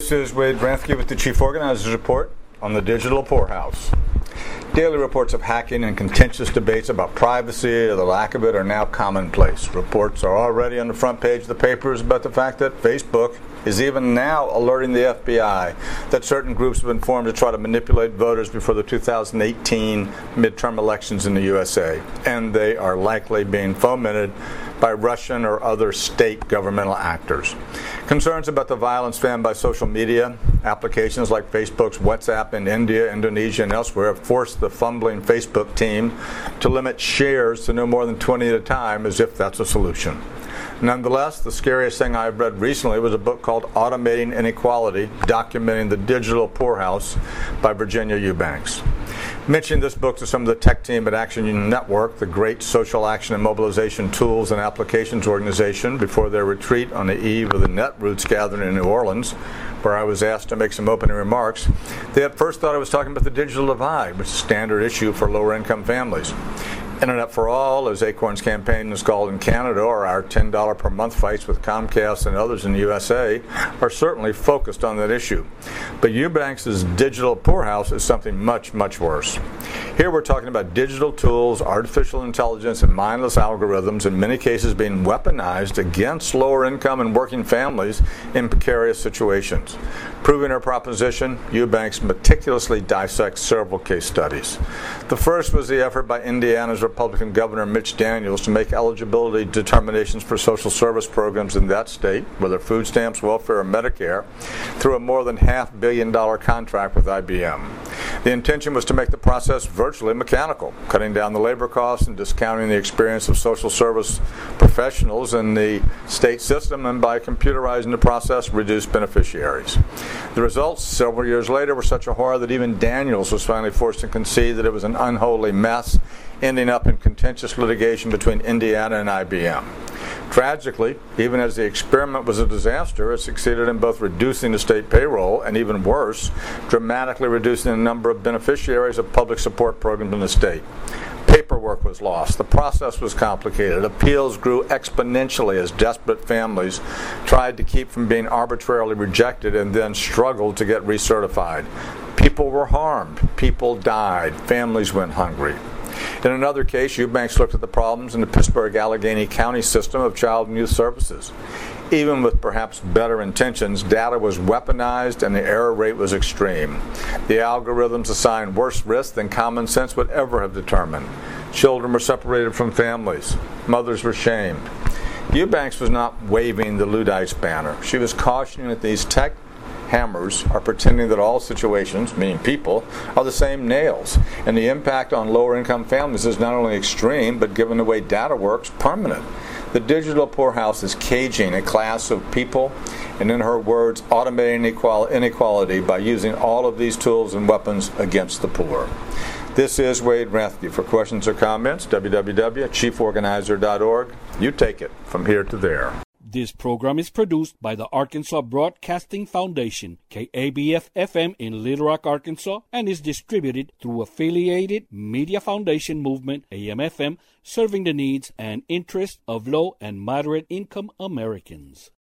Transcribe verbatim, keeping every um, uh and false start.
This is Wade Ranthke with the Chief Organizers Report on the Digital Poorhouse. Daily reports of hacking and contentious debates about privacy or the lack of it are now commonplace. Reports are already on the front page of the papers about the fact that Facebook is even now alerting the F B I that certain groups have been formed to try to manipulate voters before the two thousand eighteen midterm elections in the U S A. And they are likely being fomented by Russian or other state governmental actors. Concerns about the violence fanned by social media applications like Facebook's WhatsApp in India, Indonesia, and elsewhere have forced the fumbling Facebook team to limit shares to no more than twenty at a time, as if that's a solution. Nonetheless, the scariest thing I've read recently was a book called Automating Inequality, Documenting the Digital Poorhouse by Virginia Eubanks. Mentioning this book to some of the tech team at Action Union Network, the great social action and mobilization tools and applications organization, before their retreat on the eve of the Netroots gathering in New Orleans, where I was asked to make some opening remarks, they at first thought I was talking about the digital divide, which is a standard issue for lower-income families. Internet for All, as Acorn's campaign is called in Canada, or our ten dollars per month fights with Comcast and others in the U S A, are certainly focused on that issue. But Eubanks' digital poorhouse is something much, much worse. Here we're talking about digital tools, artificial intelligence, and mindless algorithms, in many cases being weaponized against lower income and working families in precarious situations. Proving her proposition, Eubanks meticulously dissects several case studies. The first was the effort by Indiana's Republican Governor Mitch Daniels to make eligibility determinations for social service programs in that state, whether food stamps, welfare, or Medicare, through a more than half billion dollar contract with I B M. The intention was to make the process virtually mechanical, cutting down the labor costs and discounting the experience of social service professionals in the state system, and by computerizing the process, reduce beneficiaries. The results several years later were such a horror that even Daniels was finally forced to concede that it was an unholy mess, ending up in contentious litigation between Indiana and I B M. Tragically, even as the experiment was a disaster, it succeeded in both reducing the state payroll and, even worse, dramatically reducing the number of beneficiaries of public support programs in the state. Paperwork was lost. The process was complicated. Appeals grew exponentially as desperate families tried to keep from being arbitrarily rejected and then struggled to get recertified. People were harmed. People died. Families went hungry. In another case, Eubanks looked at the problems in the Pittsburgh-Allegheny County system of child and youth services. Even with perhaps better intentions, data was weaponized and the error rate was extreme. The algorithms assigned worse risk than common sense would ever have determined. Children were separated from families. Mothers were shamed. Eubanks was not waving the Luddites banner. She was cautioning that these tech hammers are pretending that all situations, meaning people, are the same nails, and the impact on lower-income families is not only extreme, but given the way data works, permanent. The digital poorhouse is caging a class of people, and in her words, automating inequality by using all of these tools and weapons against the poor. This is Wade Ranthke. For questions or comments, w w w dot chief organizer dot org. You take it from here to there. This program is produced by the Arkansas Broadcasting Foundation, K A B F F M in Little Rock, Arkansas, and is distributed through Affiliated Media Foundation Movement, A M F M, serving the needs and interests of low and moderate income Americans.